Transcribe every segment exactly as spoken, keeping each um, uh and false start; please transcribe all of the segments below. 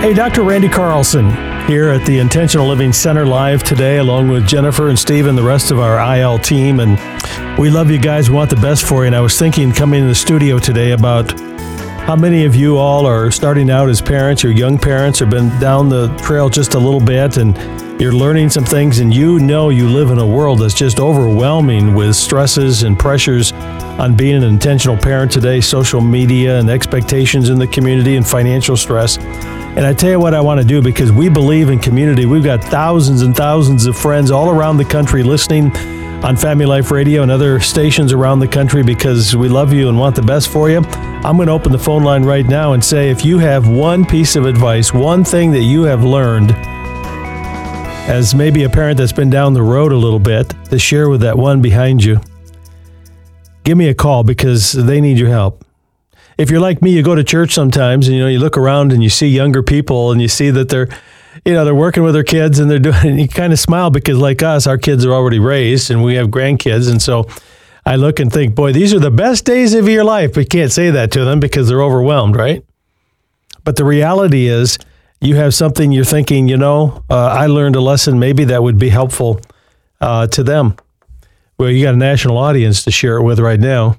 Hey, Doctor Randy Carlson here at the Intentional Living Center live today, along with Jennifer and Steve and the rest of our I L team. And we love you guys. We want the best for you. And I was thinking coming in the studio today about how many of you all are starting out as parents, or young parents, or been down the trail just a little bit, and you're learning some things, and you know you live in a world that's just overwhelming with stresses and pressures on being an intentional parent today, social media and expectations in the community and financial stress. And I tell you what I want to do, because we believe in community. We've got thousands and thousands of friends all around the country listening on Family Life Radio and other stations around the country, because we love you and want the best for you. I'm going to open the phone line right now and say, if you have one piece of advice, one thing that you have learned as maybe a parent that's been down the road a little bit, to share with that one behind you, give me a call, because they need your help. If you're like me, you go to church sometimes and, you know, you look around and you see younger people and you see that they're, you know, they're working with their kids and they're doing, and you kind of smile, because like us, our kids are already raised and we have grandkids. And so I look and think, boy, these are the best days of your life. We can't say that to them because they're overwhelmed, right? But the reality is, you have something you're thinking, you know, uh, I learned a lesson maybe that would be helpful uh, to them. Well, you got a national audience to share it with right now.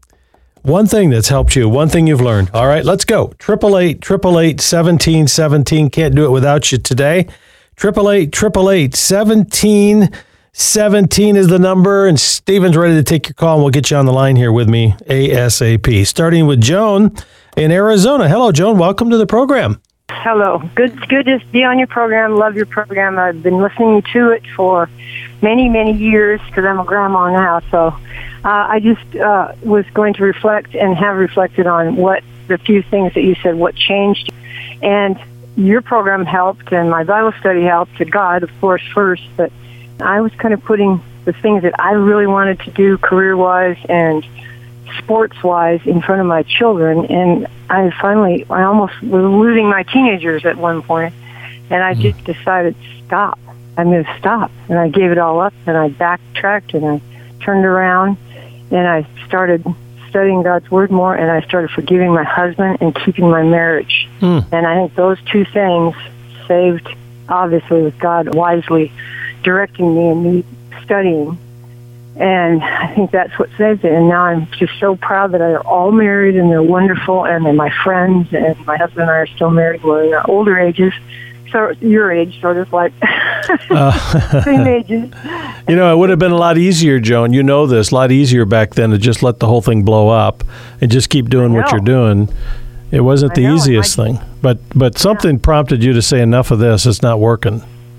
One thing that's helped you, one thing you've learned. All right, let's go. eight eight eight, eight eight eight, seventeen seventeen. Can't do it without you today. eight eight eight, eight eight eight, seventeen seventeen is the number, and Stephen's ready to take your call, and we'll get you on the line here with me ASAP. Starting with Joan in Arizona. Hello, Joan. Welcome to the program. Hello. Good good to be on your program. Love your program. I've been listening to it for many, many years, because I'm a grandma now. So uh, I just uh, was going to reflect and have reflected on what the few things that you said, what changed. And your program helped, and my Bible study helped, to God, of course, first. But I was kind of putting the things that I really wanted to do career-wise and sports-wise in front of my children, and I finally, I almost was losing my teenagers at one point, and I just decided, stop. I'm going to stop. And I gave it all up, and I backtracked, and I turned around, and I started studying God's Word more, and I started forgiving my husband and keeping my marriage. Mm. And I think those two things saved, obviously, with God wisely directing me and me studying. And I think that's what saved it. And now I'm just so proud that they're all married and they're wonderful, and they're my friends, and my husband and I are still married. We're in our older ages, so your age, sort of like uh, same ages. You know, it would have been a lot easier, Joan. You know this, a lot easier back then to just let the whole thing blow up and just keep doing what you're doing. It wasn't I the know, easiest I, thing, but but something yeah. prompted you to say, enough of this. It's not working.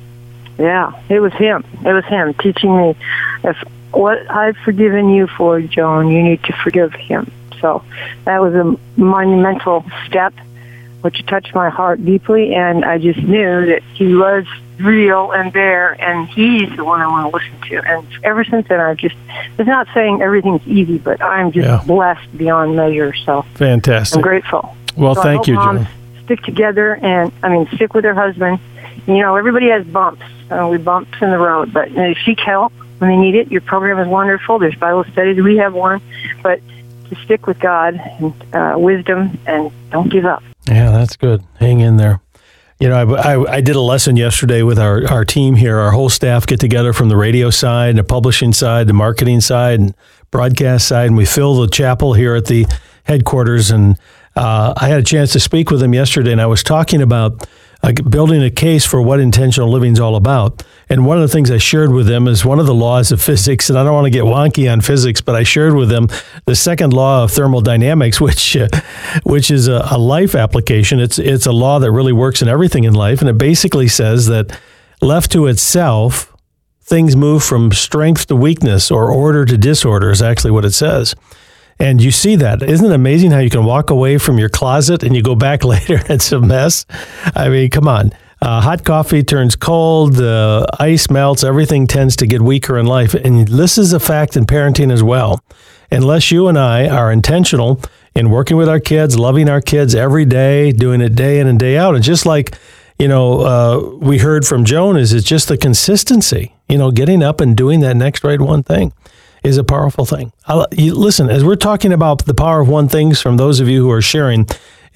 Yeah, it was him. It was him teaching me, if what I've forgiven you for, Joan, you need to forgive him. So that was a monumental step, which touched my heart deeply, and I just knew that he was real and there, and he's the one I want to listen to. And ever since then, I've just, it's not saying everything's easy, but I'm just yeah. blessed beyond measure. So fantastic. I'm grateful. Well, so thank I hope you, moms Joan. Stick together, and I mean, stick with their husband. You know, everybody has bumps. Uh, we bumps in the road, but you know, seek help when they need it. Your program is wonderful. There's Bible studies. We have one. But to stick with God and uh, wisdom, and don't give up. Yeah, that's good. Hang in there. You know, I, I, I did a lesson yesterday with our, our team here. Our whole staff get together from the radio side, the publishing side, the marketing side, and broadcast side, and we fill the chapel here at the headquarters. And uh, I had a chance to speak with them yesterday, and I was talking about uh, building a case for what intentional living is all about. And one of the things I shared with them is one of the laws of physics, and I don't want to get wonky on physics, but I shared with them the second law of thermodynamics, which uh, which is a, a life application. It's it's a law that really works in everything in life, and it basically says that left to itself, things move from strength to weakness, or order to disorder is actually what it says. And you see that. Isn't it amazing how you can walk away from your closet and you go back later and it's a mess? I mean, come on. Uh, hot coffee turns cold, uh, ice melts, everything tends to get weaker in life. And this is a fact in parenting as well. Unless you and I are intentional in working with our kids, loving our kids every day, doing it day in and day out. And just like, you know, uh, we heard from Joan, is it's just the consistency, you know, getting up and doing that next right one thing is a powerful thing. I'll, you, listen, as we're talking about the power of one things from those of you who are sharing,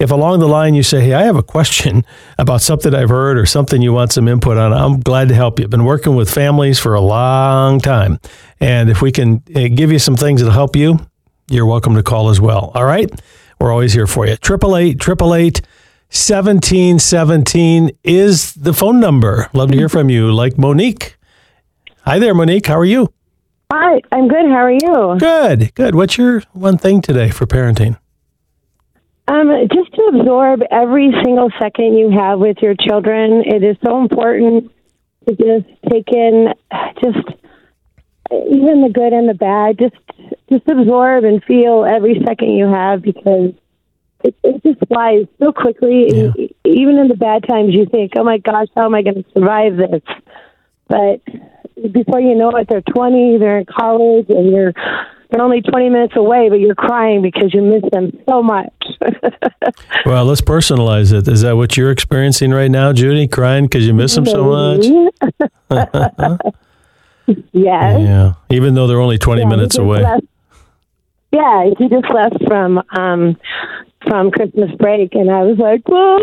if along the line you say, hey, I have a question about something I've heard or something you want some input on, I'm glad to help you. I've been working with families for a long time. And if we can give you some things that'll help you, you're welcome to call as well. All right? We're always here for you. eight eight eight, eight eight eight, seventeen seventeen is the phone number. Love to hear from you, like Monique. Hi there, Monique. How are you? Hi, I'm good. How are you? Good, good. What's your one thing today for parenting? Um, just to absorb every single second you have with your children. It is so important to just take in just even the good and the bad. Just just absorb and feel every second you have, because it, it just flies so quickly. Yeah. And even in the bad times, you think, oh my gosh, how am I going to survive this? But before you know it, they're twenty, they're in college, and you're they're only twenty minutes away, but you're crying because you miss them so much. Well, let's personalize it. Is that what you're experiencing right now, Judy? Crying because you miss them so much? Yes. Yeah. Even though they're only twenty yeah, minutes away. Left, yeah, he just left from um, from Christmas break, and I was like, whoa.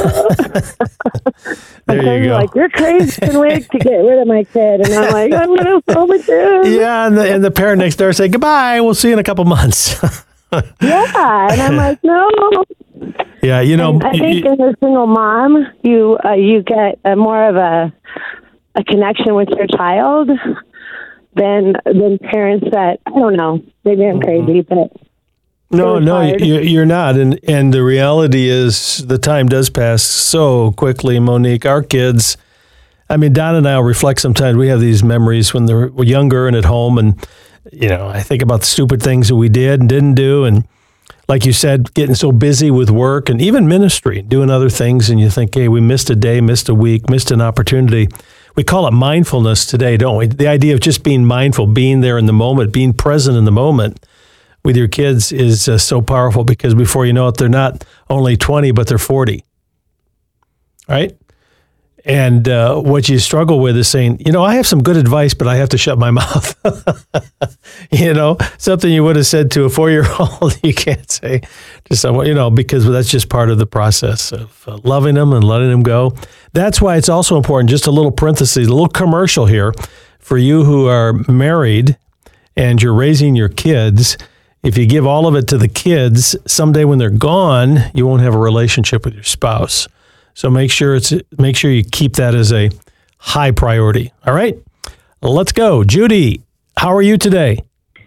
There you go. Like, you're crazy. I can wait to get rid of my kid. And I'm like, I'm going to film with you. Yeah, and the, and the parent next door say, goodbye, we'll see you in a couple months. Yeah, and I'm like, no. Yeah, you know. And I think you, as a single mom, you uh, you get a more of a a connection with your child than than parents that, I don't know, maybe I'm crazy, but no, no, you, you're not. And and the reality is the time does pass so quickly, Monique. Our kids, I mean, Don and I will reflect sometimes. We have these memories when they're younger and at home, and you know, I think about the stupid things that we did and didn't do, and like you said, getting so busy with work and even ministry, doing other things, and you think, hey, we missed a day, missed a week, missed an opportunity. We call it mindfulness today, don't we? The idea of just being mindful, being there in the moment, being present in the moment with your kids is uh, so powerful, because before you know it, they're not only twenty, but they're forty, right? And uh, what you struggle with is saying, you know, I have some good advice, but I have to shut my mouth. You know, something you would have said to a four-year-old, you can't say to someone, you know, because that's just part of the process of uh, loving them and letting them go. That's why it's also important, just a little parenthesis, a little commercial here, for you who are married and you're raising your kids. If you give all of it to the kids, someday when they're gone, you won't have a relationship with your spouse. So make sure it's make sure you keep that as a high priority. All right, let's go. Judy, how are you today?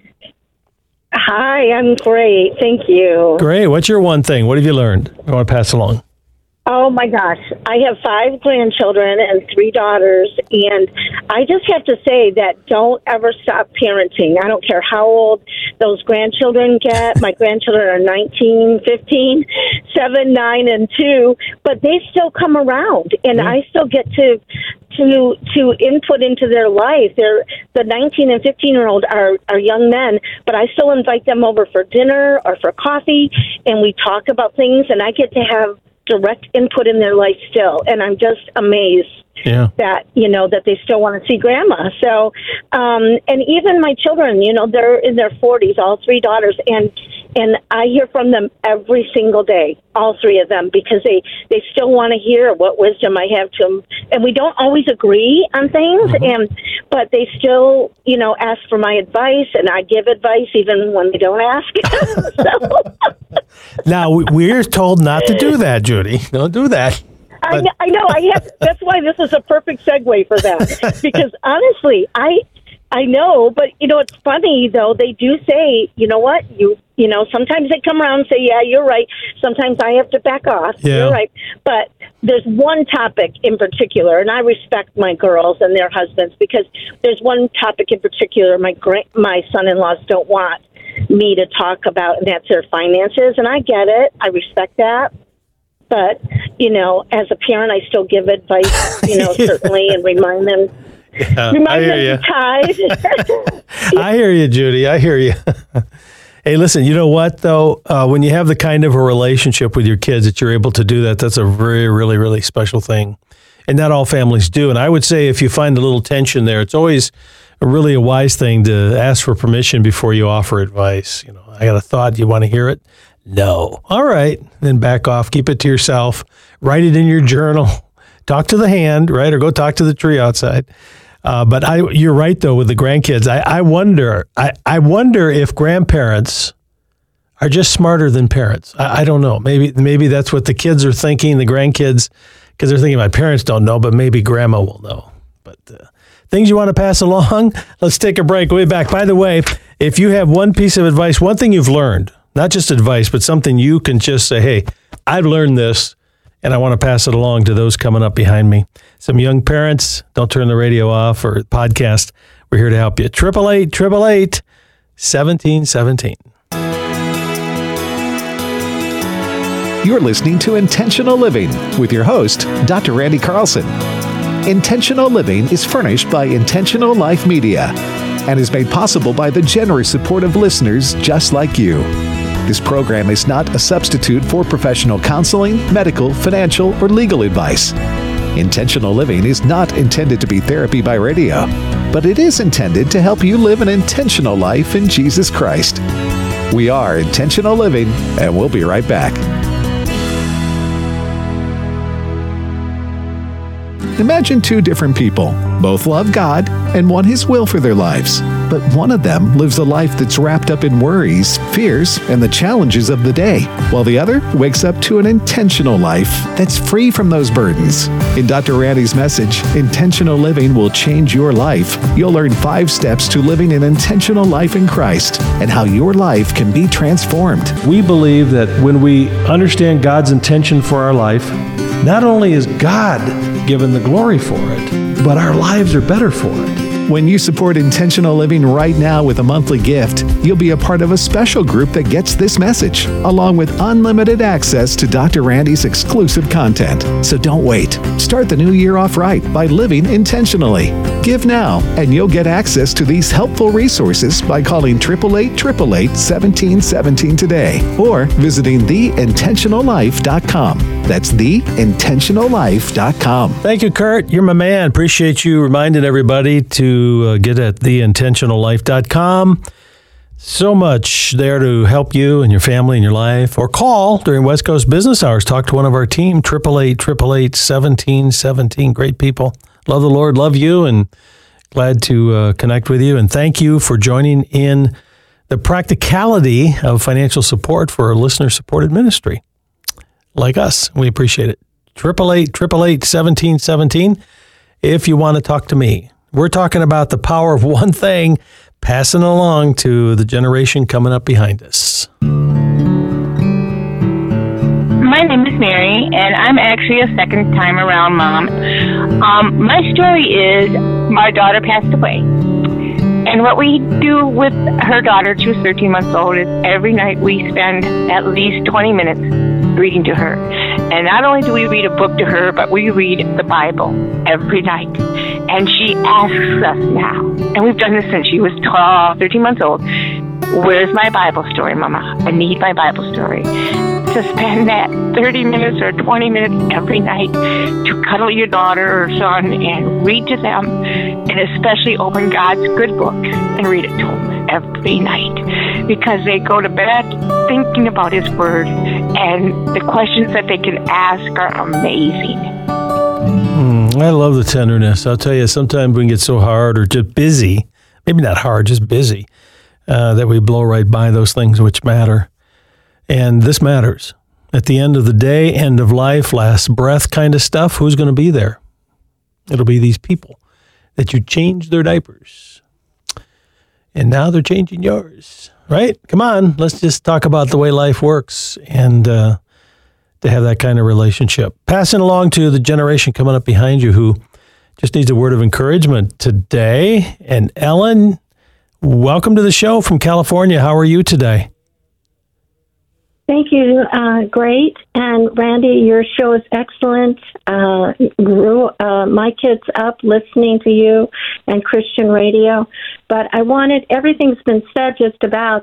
Hi, I'm great. Thank you. Great. What's your one thing? What have you learned I want to pass along? Oh, my gosh. I have five grandchildren and three daughters, and I just have to say that don't ever stop parenting. I don't care how old those grandchildren get. My grandchildren are nineteen, fifteen, seven, nine, and two, but they still come around, and yeah. I still get to to to input into their life. They're the nineteen and fifteen-year-old are, are young men, but I still invite them over for dinner or for coffee, and we talk about things, and I get to have direct input in their life still, and I'm just amazed yeah. that, you know, that they still want to see grandma. So, um, and even my children, you know, they're in their forties, all three daughters, and and I hear from them every single day, all three of them, because they, they still want to hear what wisdom I have to them. And we don't always agree on things, mm-hmm. and but they still, you know, ask for my advice, and I give advice even when they don't ask. So. Now, we're told not to do that, Judy. Don't do that. I, I know. I have. That's why this is a perfect segue for that. Because honestly, I I know, but you know, it's funny though. They do say, you know what, you you know, sometimes they come around and say, yeah, you're right. Sometimes I have to back off. Yeah. You're right. But there's one topic in particular, and I respect my girls and their husbands, because there's one topic in particular my gra- my son-in-laws don't want me to talk about, and that's their finances. And I get it. I respect that. But, you know, as a parent, I still give advice, you know, certainly, and remind them. Yeah, remind I hear them you. To tithe. I hear you, Judy. I hear you. Hey, listen, you know what, though? Uh, when you have the kind of a relationship with your kids that you're able to do that, that's a very, really, really special thing. And not all families do. And I would say if you find a little tension there, it's always a really a wise thing to ask for permission before you offer advice. You know, I got a thought. You want to hear it? No. All right. Then back off. Keep it to yourself. Write it in your journal. Talk to the hand, right? Or go talk to the tree outside. Uh, but I, you're right, though, with the grandkids. I, I wonder, I, I wonder if grandparents are just smarter than parents. I, I don't know. Maybe maybe that's what the kids are thinking, the grandkids, because they're thinking my parents don't know, but maybe grandma will know. But uh, things you want to pass along? Let's take a break. We'll be back. By the way, if you have one piece of advice, one thing you've learned, not just advice, but something you can just say, hey, I've learned this, and I want to pass it along to those coming up behind me. Some young parents, don't turn the radio off or podcast. We're here to help you. eight eight eight, eight eight eight, one seven one seven. You're listening to Intentional Living with your host, Doctor Randy Carlson. Intentional Living is furnished by Intentional Life Media and is made possible by the generous support of listeners just like you. This program is not a substitute for professional counseling, medical, financial, or legal advice. Intentional Living is not intended to be therapy by radio, but it is intended to help you live an intentional life in Jesus Christ. We are Intentional Living, and we'll be right back. Imagine two different people. Both love God and want His will for their lives. But one of them lives a life that's wrapped up in worries, fears, and the challenges of the day, while the other wakes up to an intentional life that's free from those burdens. In Doctor Randy's message, Intentional Living Will Change Your Life, you'll learn five steps to living an intentional life in Christ and how your life can be transformed. We believe that when we understand God's intention for our life, not only is God given the glory for it, but our lives are better for it. When you support Intentional Living right now with a monthly gift, you'll be a part of a special group that gets this message, along with unlimited access to Doctor Randy's exclusive content. So don't wait. Start the new year off right by living intentionally. Give now, and you'll get access to these helpful resources by calling eight eight eight, eight eight eight, one seven one seven today or visiting the intentional life dot com. That's the intentional life dot com. Thank you, Kurt. You're my man. Appreciate you reminding everybody to uh, get at the intentional life dot com. So much there to help you and your family and your life. Or call during West Coast business hours. Talk to one of our team, eight eight eight, eight eight eight, one seven one seven. Great people. Love the Lord, love you, and glad to uh, connect with you. And thank you for joining in the practicality of financial support for a listener-supported ministry like us. We appreciate it. eight eight eight, eight eight eight, one seven one seven if you want to talk to me. We're talking about the power of one thing, passing along to the generation coming up behind us. My name is Mary, and I'm actually a second-time around mom. Um, my story is my daughter passed away. And what we do with her daughter, who's thirteen months old, is every night we spend at least twenty minutes reading to her. And not only do we read a book to her, but we read the Bible every night. And she asks us now, and we've done this since she was twelve, thirteen months old, where's my Bible story, Mama? I need my Bible story. To spend that thirty minutes or twenty minutes every night to cuddle your daughter or son and read to them, and especially open God's good book and read it to them every night, because they go to bed thinking about His Word, and the questions that they can ask are amazing. Mm, I love the tenderness. I'll tell you, sometimes we can get so hard or just busy, maybe not hard, just busy, uh, that we blow right by those things which matter. And this matters. At the end of the day, end of life, last breath kind of stuff, who's going to be there? It'll be these people that you changed their diapers. And now they're changing yours, right? Come on, let's just talk about the way life works and uh, to have that kind of relationship. Passing along to the generation coming up behind you who just needs a word of encouragement today. And Ellen, welcome to the show from California. How are you today? Thank you. Uh, great. And Randy, your show is excellent. Uh, grew uh, my kids up listening to you and Christian radio. But I wanted, everything's been said just about,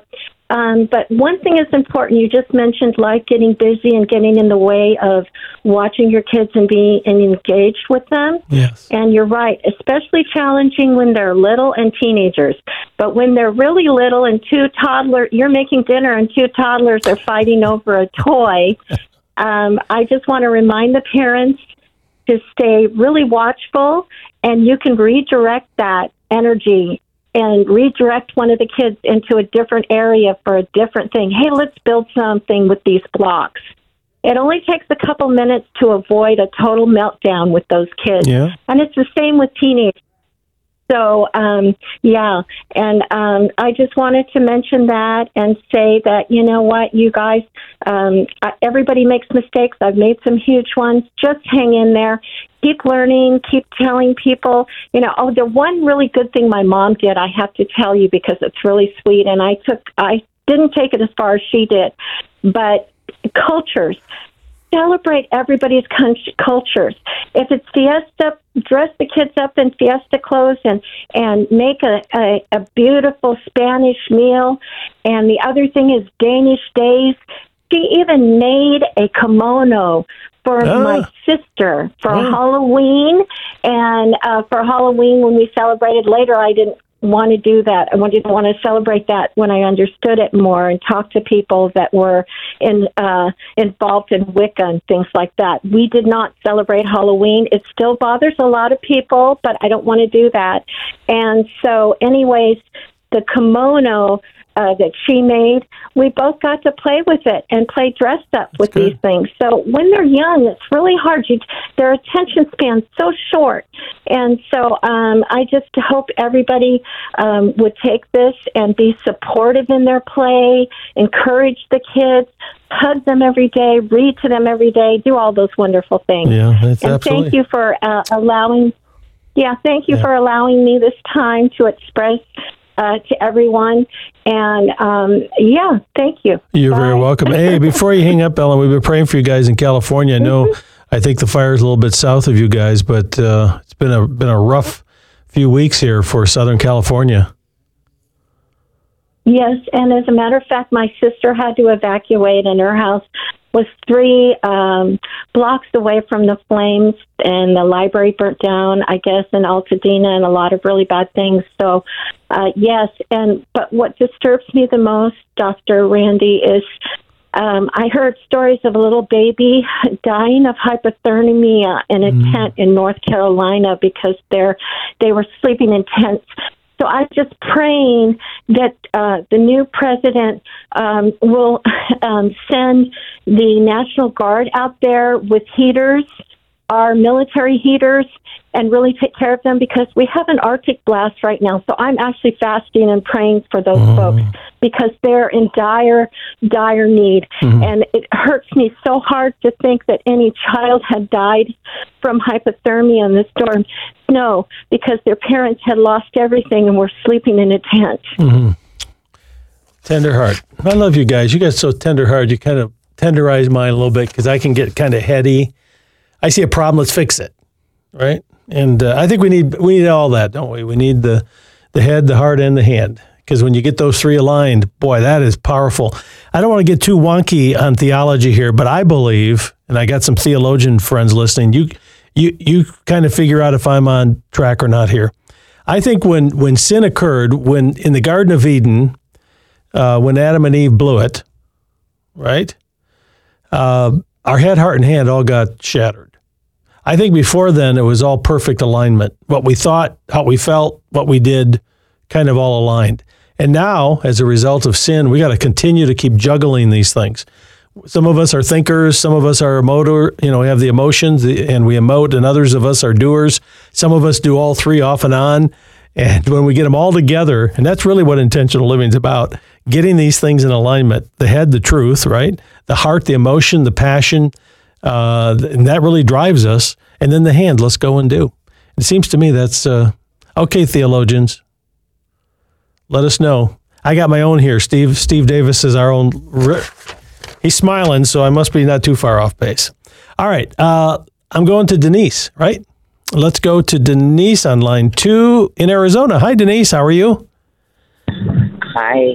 Um, but one thing is important. You just mentioned life getting busy and getting in the way of watching your kids and being and engaged with them. Yes. And you're right, especially challenging when they're little and teenagers. But when they're really little and two toddlers, you're making dinner and two toddlers are fighting over a toy. um, I just want to remind the parents to stay really watchful, and you can redirect that energy and redirect one of the kids into a different area for a different thing. Hey, let's build something with these blocks. It only takes a couple minutes to avoid a total meltdown with those kids. Yeah. And it's the same with teenagers. So, um, yeah, and um, I just wanted to mention that and say that, you know what, you guys, um, everybody makes mistakes. I've made some huge ones. Just hang in there. Keep learning. Keep telling people, you know, oh, the one really good thing my mom did, I have to tell you because it's really sweet, and I took, I didn't take it as far as she did, but cultures. Celebrate everybody's cultures. If it's fiesta, dress the kids up in fiesta clothes and, and make a, a, a beautiful Spanish meal. And the other thing is Danish days. She even made a kimono for ah. my sister for ah. Halloween. And uh, for Halloween, when we celebrated later, I didn't want to do that. I wanted to want to celebrate that when I understood it more and talk to people that were in uh, involved in Wicca and things like that. We did not celebrate Halloween. It still bothers a lot of people, but I don't want to do that. And so anyways, the kimono uh, that she made, we both got to play with it and play dressed up That's with good. these things. So when they're young, it's really hard. You, their attention span's so short. And so um, I just hope everybody um, would take this and be supportive in their play, encourage the kids, hug them every day, read to them every day, do all those wonderful things. Yeah, that's and absolutely. thank you for uh, allowing, yeah, thank you Yeah. for allowing me this time to express Uh, to everyone. And, um, yeah, thank you. You're Bye. very welcome. Hey, before you hang up, Ellen, we've been praying for you guys in California. I know, Mm-hmm. I think the fire's a little bit south of you guys, but uh, it's been a been a rough few weeks here for Southern California. Yes, and as a matter of fact, my sister had to evacuate, and her house was three um, blocks away from the flames, and the library burnt down, I guess, in Altadena, and a lot of really bad things. So, uh, yes, and but what disturbs me the most, Doctor Randy, is um, I heard stories of a little baby dying of hypothermia in a mm. tent in North Carolina because they're they were sleeping in tents. So I'm just praying that uh, the new president um, will um, send the National Guard out there with heaters, our military heaters, and really take care of them because we have an Arctic blast right now. So I'm actually fasting and praying for those mm. folks because they're in dire, dire need. Mm-hmm. And it hurts me so hard to think that any child had died from hypothermia in the storm snow because their parents had lost everything and were sleeping in a tent. Mm-hmm. Tender heart. I love you guys. You guys are so tender heart. You kind of tenderize mine a little bit because I can get kind of heady. I see a problem, let's fix it, right? And uh, I think we need we need all that, don't we? We need the the head, the heart, and the hand. Because when you get those three aligned, boy, that is powerful. I don't want to get too wonky on theology here, but I believe, and I got some theologian friends listening, you you you kind of figure out if I'm on track or not here. I think when, when sin occurred, when in the Garden of Eden, uh, when Adam and Eve blew it, right? Uh, our head, heart, and hand all got shattered. I think before then, it was all perfect alignment. What we thought, how we felt, what we did, kind of all aligned. And now, as a result of sin, we got to continue to keep juggling these things. Some of us are thinkers, some of us are emoter, you know, we have the emotions and we emote, and others of us are doers. Some of us do all three off and on. And when we get them all together, and that's really what intentional living is about, getting these things in alignment, the head, the truth, right? The heart, the emotion, the passion, uh, and that really drives us. And then the hand, let's go and do. It seems to me that's, uh, okay, theologians, let us know. I got my own here. Steve Steve Davis is our own. He's smiling, so I must be not too far off base. All right. Uh, I'm going to Denise, right? Let's go to Denise on line two in Arizona. Hi, Denise. How are you? Hi.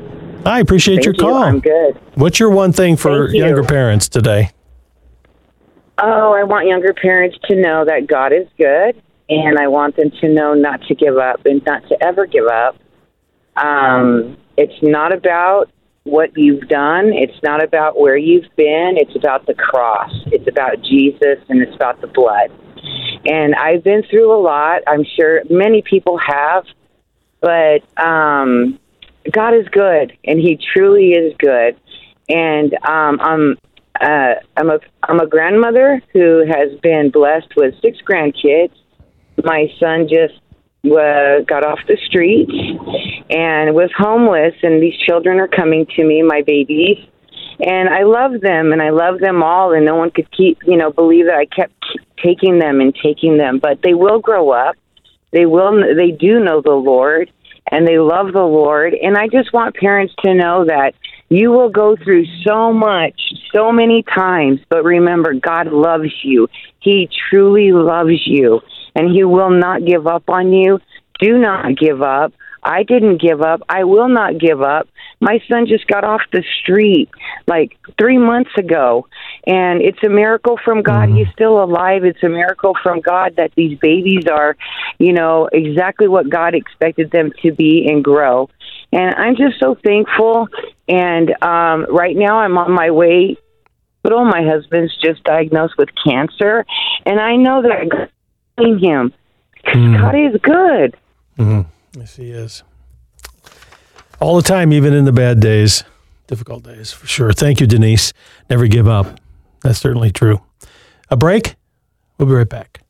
I appreciate Thank your call. You. I'm good. What's your one thing for younger parents today? Oh, I want younger parents to know that God is good, and I want them to know not to give up and not to ever give up. Um, it's not about what you've done. It's not about where you've been. It's about the cross. It's about Jesus, and it's about the blood. And I've been through a lot. I'm sure many people have, but um, God is good, and He truly is good. And um, I'm uh, I'm a I'm a grandmother who has been blessed with six grandkids. My son just uh, got off the streets and was homeless, and these children are coming to me, my babies, and I love them, and I love them all, and no one could keep, you know, believe that I kept taking them and taking them, but they will grow up. They will, they do know the Lord, and they love the Lord, and I just want parents to know that you will go through so much, so many times, but remember, God loves you. He truly loves you, and He will not give up on you. Do not give up. I didn't give up. I will not give up. My son just got off the street like three months ago, and it's a miracle from God. He's still alive. It's a miracle from God that these babies are, you know, exactly what God expected them to be and grow. And I'm just so thankful. And um, right now I'm on my way. My husband's just diagnosed with cancer, and I know that God is him. Mm. God is good. Mm-hmm. Yes, He is. All the time, even in the bad days, difficult days, for sure. Thank you, Denise. Never give up. That's certainly true. A break? We'll be right back.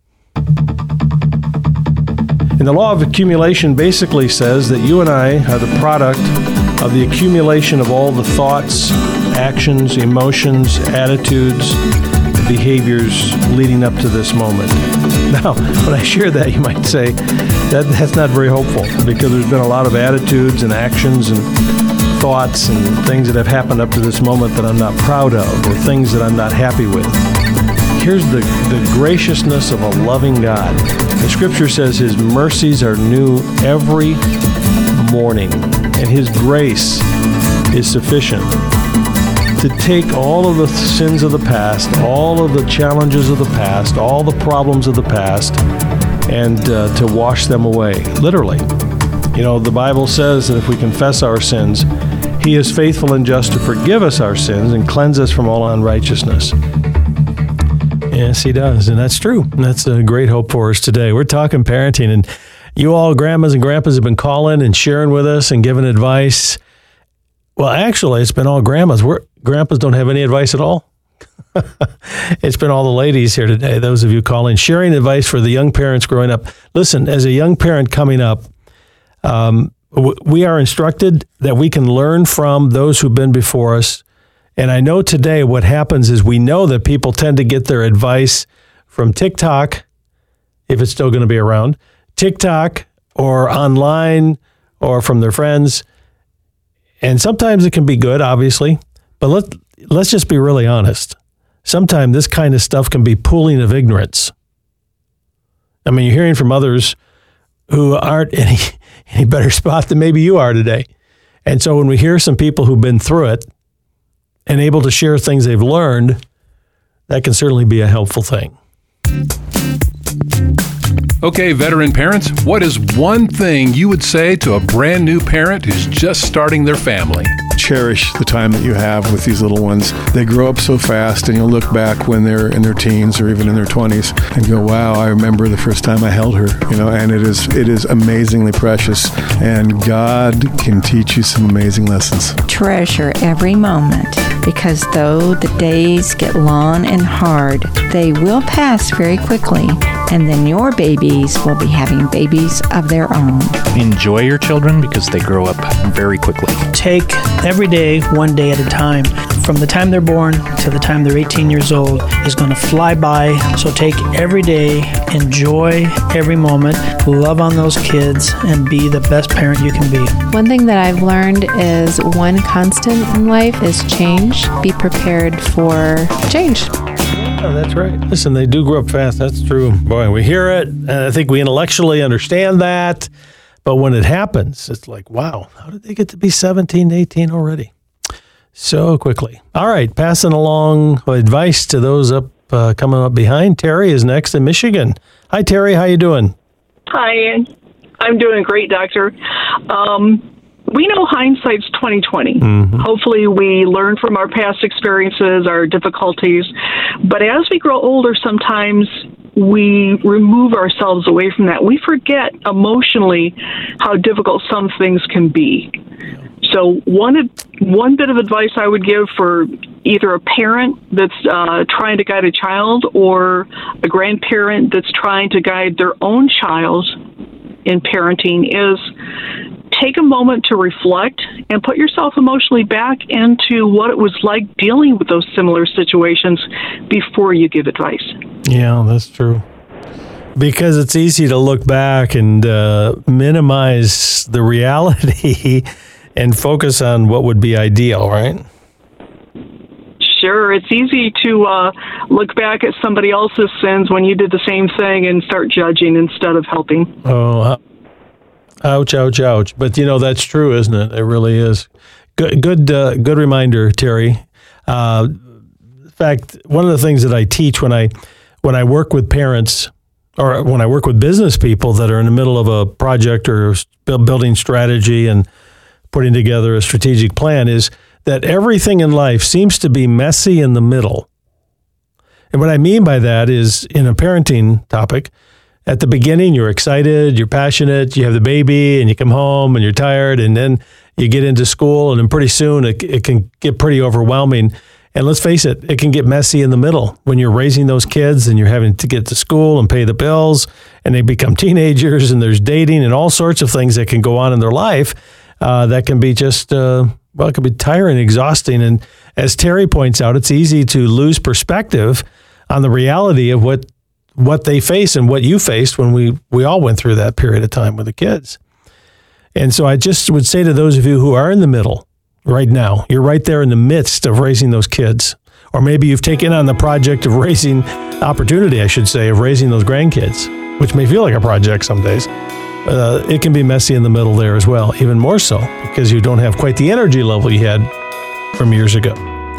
And the law of accumulation basically says that you and I are the product of the accumulation of all the thoughts, actions, emotions, attitudes, behaviors leading up to this moment. Now, when I share that, you might say that that's not very hopeful, because there's been a lot of attitudes and actions and thoughts and things that have happened up to this moment that I'm not proud of, or things that I'm not happy with. Here's the, the graciousness of a loving God. The Scripture says His mercies are new every morning, and His grace is sufficient to take all of the sins of the past, all of the challenges of the past, all the problems of the past, and uh, to wash them away, literally. You know, the Bible says that if we confess our sins, He is faithful and just to forgive us our sins and cleanse us from all unrighteousness. Yes, He does, and that's true. And that's a great hope for us today. We're talking parenting, and you all grandmas and grandpas have been calling and sharing with us and giving advice. Well, actually, it's been all grandmas. We're, grandpas don't have any advice at all. It's been all the ladies here today, those of you calling, sharing advice for the young parents growing up. Listen, as a young parent coming up, um, w- we are instructed that we can learn from those who've been before us. And I know today what happens is we know that people tend to get their advice from TikTok, if it's still going to be around, TikTok or online or from their friends. And sometimes it can be good, obviously, but let, let's just be really honest. Sometimes this kind of stuff can be pooling of ignorance. I mean, you're hearing from others who aren't any, any better spot than maybe you are today. And so when we hear some people who've been through it and able to share things they've learned, that can certainly be a helpful thing. Okay, veteran parents, what is one thing you would say to a brand new parent who's just starting their family? Cherish the time that you have with these little ones. They grow up so fast, and you'll look back when they're in their teens or even in their twenties and go, wow, I remember the first time I held her, you know, and it is it is amazingly precious, and God can teach you some amazing lessons. Treasure every moment, because though the days get long and hard, they will pass very quickly, and then your babies will be having babies of their own. Enjoy your children because they grow up very quickly. Take every day, one day at a time. From the time they're born to the time they're eighteen years old is going to fly by. So take every day, enjoy every moment, love on those kids, and be the best parent you can be. One thing that I've learned is one constant in life is change. Be prepared for change. Oh, that's right. Listen, they do grow up fast. That's true. Boy, we hear it, and I think we intellectually understand that. But when it happens, it's like, wow, how did they get to be seventeen, eighteen already? So quickly. All right, passing along advice to those up uh, coming up behind. Terry is next in Michigan. Hi, Terry. How you doing? Hi, I'm doing great, Doctor. Um, we know hindsight's twenty twenty. Mm-hmm. Hopefully we learn from our past experiences, our difficulties. But as we grow older, sometimes we remove ourselves away from that. We forget emotionally how difficult some things can be. So one one bit of advice I would give for either a parent that's uh, trying to guide a child or a grandparent that's trying to guide their own child in parenting is take a moment to reflect and put yourself emotionally back into what it was like dealing with those similar situations before you give advice. Yeah, that's true. Because it's easy to look back and uh, minimize the reality and focus on what would be ideal, right? Sure. It's easy to uh, look back at somebody else's sins when you did the same thing and start judging instead of helping. Oh, ouch, ouch, ouch. But, you know, that's true, isn't it? It really is. Good good, uh, good reminder, Terry. Uh, in fact, one of the things that I teach when I when I work with parents or when I work with business people that are in the middle of a project or building strategy and putting together a strategic plan is that everything in life seems to be messy in the middle. And what I mean by that is in a parenting topic, at the beginning, you're excited, you're passionate, you have the baby and you come home and you're tired and then you get into school and then pretty soon it, it can get pretty overwhelming. And let's face it, it can get messy in the middle when you're raising those kids and you're having to get to school and pay the bills and they become teenagers and there's dating and all sorts of things that can go on in their life. Uh, that can be just, uh, well, it can be tiring, exhausting. And as Terry points out, it's easy to lose perspective on the reality of what what they face and what you faced when we, we all went through that period of time with the kids. And so I just would say to those of you who are in the middle right now, you're right there in the midst of raising those kids. Or maybe you've taken on the project of raising, opportunity, I should say, of raising those grandkids, which may feel like a project some days. Uh, it can be messy in the middle there as well, even more so, because you don't have quite the energy level you had from years ago.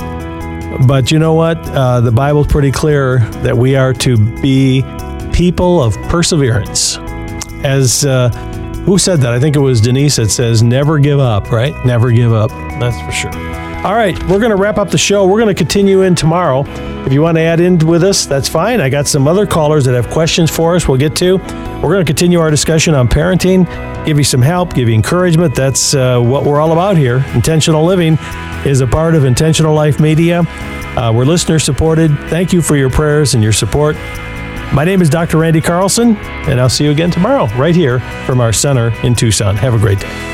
But you know what? Uh, the Bible's pretty clear that we are to be people of perseverance. As, uh, who said that? I think it was Denise that says, never give up, right? Never give up. That's for sure. All right, we're going to wrap up the show. We're going to continue in tomorrow. If you want to add in with us, that's fine. I got some other callers that have questions for us we'll get to. We're going to continue our discussion on parenting, give you some help, give you encouragement. That's uh, what we're all about here. Intentional Living is a part of Intentional Life Media. Uh, we're listener supported. Thank you for your prayers and your support. My name is Doctor Randy Carlson, and I'll see you again tomorrow right here from our center in Tucson. Have a great day.